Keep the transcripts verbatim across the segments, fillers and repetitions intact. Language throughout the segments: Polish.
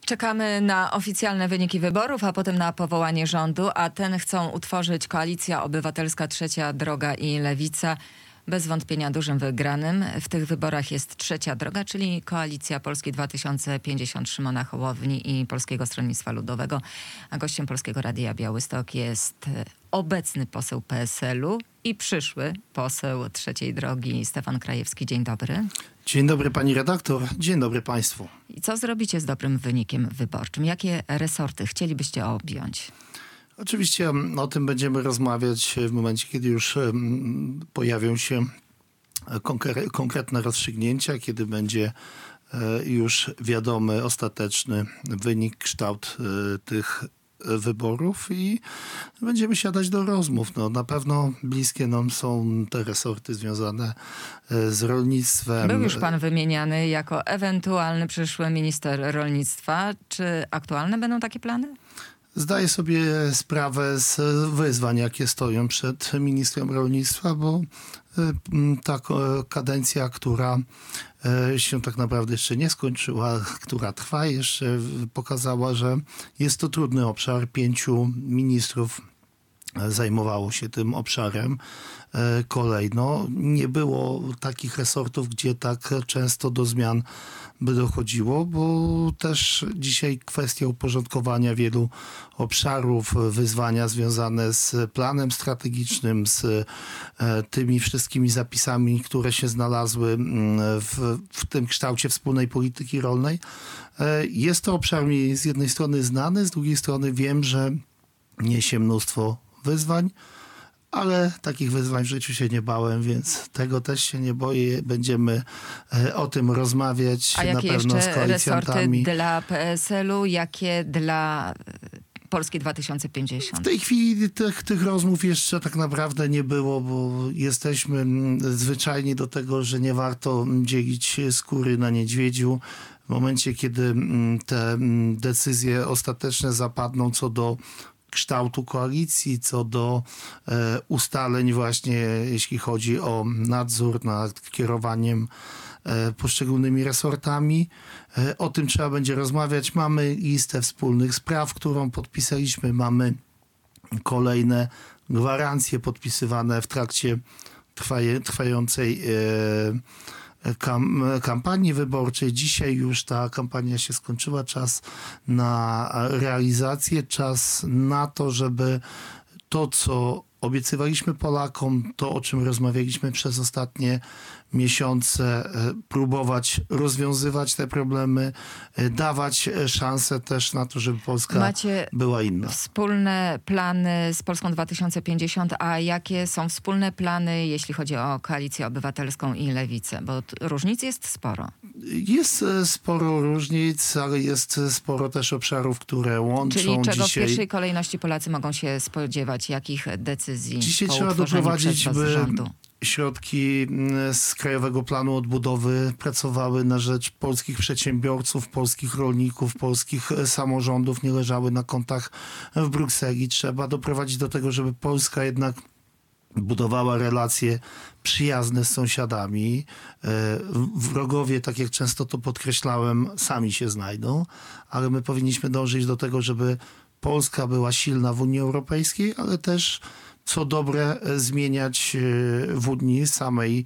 Czekamy na oficjalne wyniki wyborów, a potem na powołanie rządu, a ten chcą utworzyć Koalicja Obywatelska, Trzecia Droga i Lewica. Bez wątpienia dużym wygranym w tych wyborach jest Trzecia Droga, czyli Koalicja Polski dwa tysiące pięćdziesiąt Szymona Hołowni i Polskiego Stronnictwa Ludowego. A gościem Polskiego Radia Białystok jest obecny poseł P S L-u i przyszły poseł Trzeciej Drogi Stefan Krajewski. Dzień dobry. Dzień dobry pani redaktor, dzień dobry państwu. I co zrobicie z dobrym wynikiem wyborczym? Jakie resorty chcielibyście objąć? Oczywiście o tym będziemy rozmawiać w momencie, kiedy już pojawią się konkretne rozstrzygnięcia, kiedy będzie już wiadomy ostateczny wynik, kształt tych wyborów i będziemy siadać do rozmów. No, na pewno bliskie nam są te resorty związane z rolnictwem. Był już pan wymieniany jako ewentualny przyszły minister rolnictwa. Czy aktualne będą takie plany? Zdaję sobie sprawę z wyzwań, jakie stoją przed ministrem rolnictwa, bo ta kadencja, która się tak naprawdę jeszcze nie skończyła, która trwa jeszcze, pokazała, że jest to trudny obszar. Pięciu ministrów zajmowało się tym obszarem kolejno. Nie było takich resortów, gdzie tak często do zmian by dochodziło, bo też dzisiaj kwestia uporządkowania wielu obszarów, wyzwania związane z planem strategicznym, z tymi wszystkimi zapisami, które się znalazły w, w tym kształcie wspólnej polityki rolnej. Jest to obszar mi z jednej strony znany, z drugiej strony wiem, że niesie mnóstwo wyzwań, ale takich wyzwań w życiu się nie bałem, więc tego też się nie boję. Będziemy o tym rozmawiać A na jakie pewno jeszcze z koalicjantami. resorty dla P S L-u, jakie dla Polski dwa tysiące pięćdziesiąt? W tej chwili tych, tych rozmów jeszcze tak naprawdę nie było, bo jesteśmy zwyczajni do tego, że nie warto dzielić skóry na niedźwiedziu. W momencie, kiedy te decyzje ostateczne zapadną co do kształtu koalicji, co do e, ustaleń właśnie, jeśli chodzi o nadzór nad kierowaniem e, poszczególnymi resortami. E, o tym trzeba będzie rozmawiać. Mamy listę wspólnych spraw, którą podpisaliśmy. Mamy kolejne gwarancje podpisywane w trakcie trwaje, trwającej e, Kam, kampanii wyborczej. Dzisiaj już ta kampania się skończyła. Czas na realizację, czas na to, żeby to, co obiecywaliśmy Polakom, to, o czym rozmawialiśmy przez ostatnie miesiące, próbować rozwiązywać te problemy, dawać szansę też na to, żeby Polska Macie była inna. Wspólne plany z Polską dwa tysiące pięćdziesiąt, a jakie są wspólne plany, jeśli chodzi o Koalicję Obywatelską i Lewicę? Bo różnic jest sporo. Jest sporo różnic, ale jest sporo też obszarów, które łączą. Czyli czego dzisiaj... w pierwszej kolejności Polacy mogą się spodziewać? Jakich decyzji Dzisiaj po trzeba utworzeniu doprowadzić, przez was by rządu? Środki z Krajowego Planu Odbudowy pracowały na rzecz polskich przedsiębiorców, polskich rolników, polskich samorządów, nie leżały na kontach w Brukseli. Trzeba doprowadzić do tego, żeby Polska jednak budowała relacje przyjazne z sąsiadami. Wrogowie, tak jak często to podkreślałem, sami się znajdą, ale my powinniśmy dążyć do tego, żeby Polska była silna w Unii Europejskiej, ale też co dobre zmieniać w Unii samej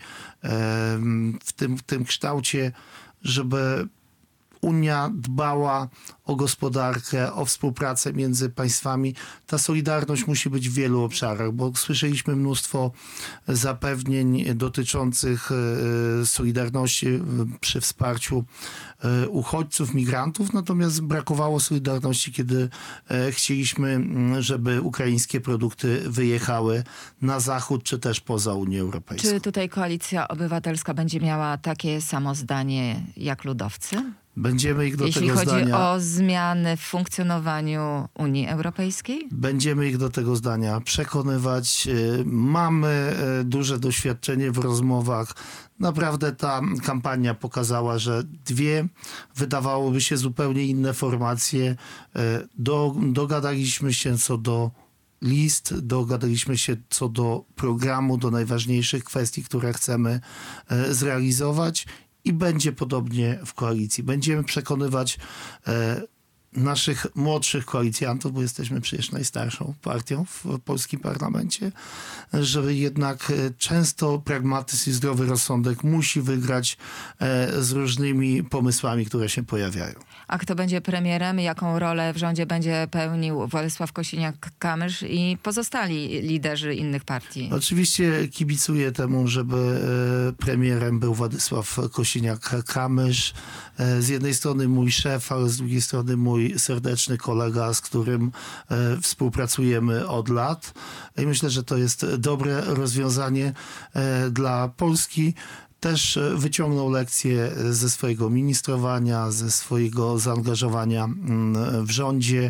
w tym, w tym kształcie, żeby Unia dbała o gospodarkę, o współpracę między państwami. Ta solidarność musi być w wielu obszarach, bo słyszeliśmy mnóstwo zapewnień dotyczących solidarności przy wsparciu uchodźców, migrantów, natomiast brakowało solidarności, kiedy chcieliśmy, żeby ukraińskie produkty wyjechały na zachód, czy też poza Unię Europejską. Czy tutaj Koalicja Obywatelska będzie miała takie samo zdanie jak ludowcy? Będziemy ich do Jeśli tego chodzi zdania, o zmiany w funkcjonowaniu Unii Europejskiej? Będziemy ich do tego zdania przekonywać. Mamy duże doświadczenie w rozmowach. Naprawdę ta kampania pokazała, że dwie wydawałoby się zupełnie inne formacje. Do, dogadaliśmy się co do list, dogadaliśmy się co do programu, do najważniejszych kwestii, które chcemy zrealizować. I będzie podobnie w koalicji. Będziemy przekonywać e, naszych młodszych koalicjantów, bo jesteśmy przecież najstarszą partią w polskim parlamencie, że jednak często pragmatyzm i zdrowy rozsądek musi wygrać z różnymi pomysłami, które się pojawiają. A kto będzie premierem? Jaką rolę w rządzie będzie pełnił Władysław Kosiniak-Kamysz i pozostali liderzy innych partii? Oczywiście kibicuję temu, żeby premierem był Władysław Kosiniak-Kamysz. Z jednej strony mój szef, ale z drugiej strony mój serdeczny kolega, z którym współpracujemy od lat. I myślę, że to jest dobre rozwiązanie dla Polski. Też wyciągnął lekcje ze swojego ministrowania, ze swojego zaangażowania w rządzie.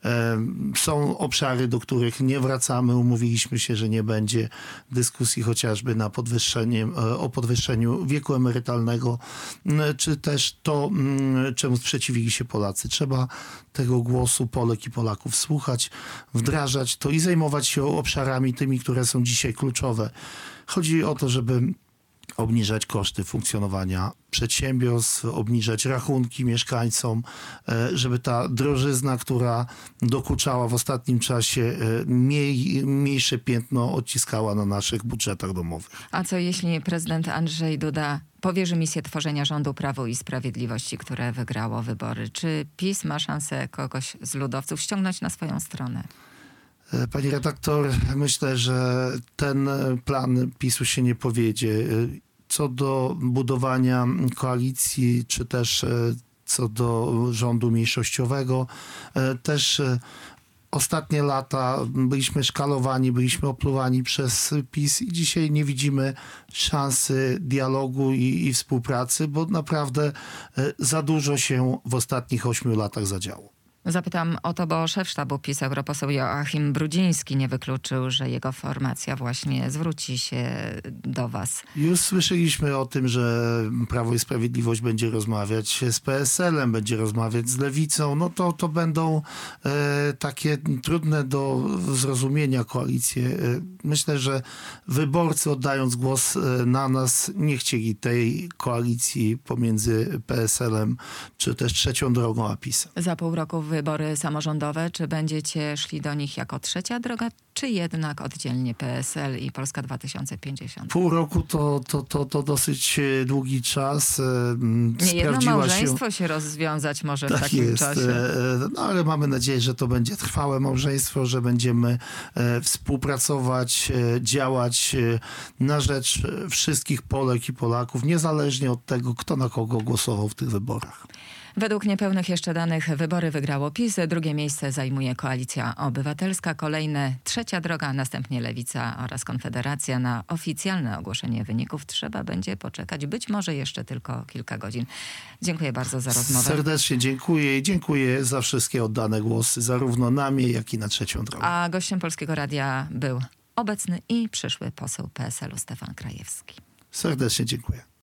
Są obszary, do których nie wracamy. Umówiliśmy się, że nie będzie dyskusji chociażby na podwyższenie, o podwyższeniu wieku emerytalnego, czy też to, czemu sprzeciwili się Polacy. Trzeba tego głosu Polek i Polaków słuchać, wdrażać to i zajmować się obszarami tymi, które są dzisiaj kluczowe. Chodzi o to, żeby obniżać koszty funkcjonowania przedsiębiorstw, obniżać rachunki mieszkańcom, żeby ta drożyzna, która dokuczała w ostatnim czasie, mniej, mniejsze piętno odciskała na naszych budżetach domowych. A co jeśli prezydent Andrzej Duda powierzy misję tworzenia rządu Prawo i Sprawiedliwości, które wygrało wybory? Czy PiS ma szansę kogoś z ludowców ściągnąć na swoją stronę? Pani redaktor, myślę, że ten plan PiSu się nie powiedzie. Co do budowania koalicji, czy też co do rządu mniejszościowego, też ostatnie lata byliśmy szkalowani, byliśmy opluwani przez PiS i dzisiaj nie widzimy szansy dialogu i, i współpracy, bo naprawdę za dużo się w ostatnich ośmiu latach zadziało. Zapytam o to, bo szef sztabu PiS, europoseł Joachim Brudziński, nie wykluczył, że jego formacja właśnie zwróci się do was. Już słyszeliśmy o tym, że Prawo i Sprawiedliwość będzie rozmawiać z P S L-em, będzie rozmawiać z Lewicą. No to, to będą e, takie trudne do zrozumienia koalicje. E, myślę, że wyborcy, oddając głos na nas, nie chcieli tej koalicji pomiędzy P S L-em czy też Trzecią Drogą a PiS-em. Za pół roku wybory samorządowe. Czy będziecie szli do nich jako trzecia droga, czy jednak oddzielnie P S L i Polska dwa tysiące pięćdziesiąt? Pół roku to, to, to, to dosyć długi czas. Nie jedno małżeństwo się... się rozwiązać może tak w takim jest. czasie. No ale mamy nadzieję, że to będzie trwałe małżeństwo, że będziemy współpracować, działać na rzecz wszystkich Polek i Polaków, niezależnie od tego, kto na kogo głosował w tych wyborach. Według niepełnych jeszcze danych wybory wygrało PiS, drugie miejsce zajmuje Koalicja Obywatelska, kolejne Trzecia Droga, następnie Lewica oraz Konfederacja. Na oficjalne ogłoszenie wyników trzeba będzie poczekać być może jeszcze tylko kilka godzin. Dziękuję bardzo za rozmowę. Serdecznie dziękuję i dziękuję za wszystkie oddane głosy, zarówno na mnie, jak i na Trzecią Drogę. A gościem Polskiego Radia był obecny i przyszły poseł P S L-u Stefan Krajewski. Serdecznie dziękuję.